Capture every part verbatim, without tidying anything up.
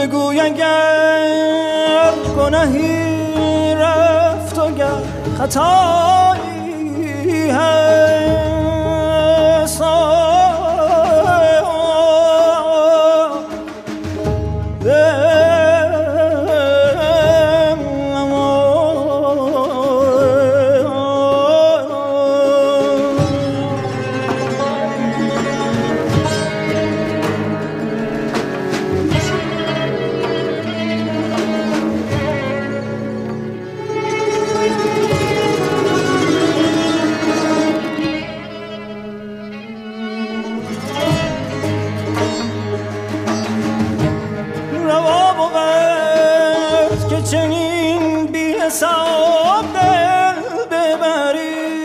بگوی اگر گناهی رفت و گر خطایی هست چنین بی حساب دل ببری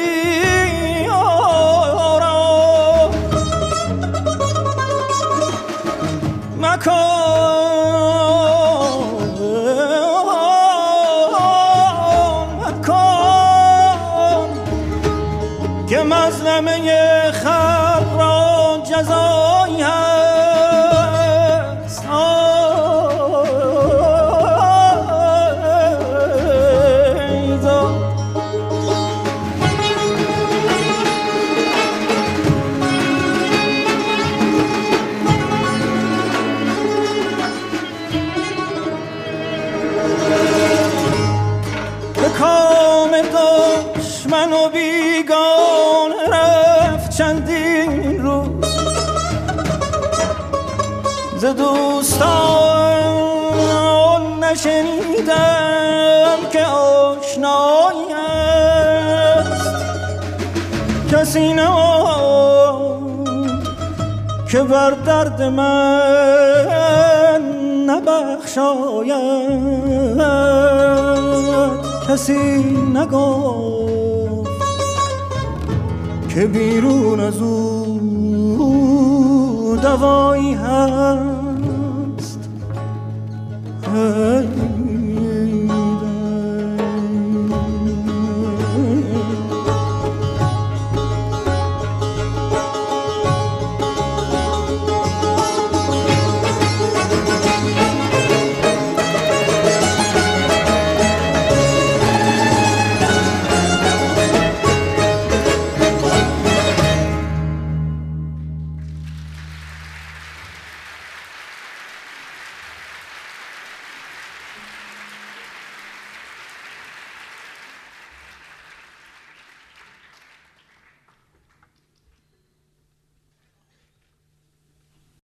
آرام مکن مکن که مظلمه خلق را جزایی هست دشمن و بیگان رفت چندین روز ز دوستان نشنیدم که آشنایی است کسی نماند که بر درد من نبخشاید کسی نگفت که بیرون از او دوایی هست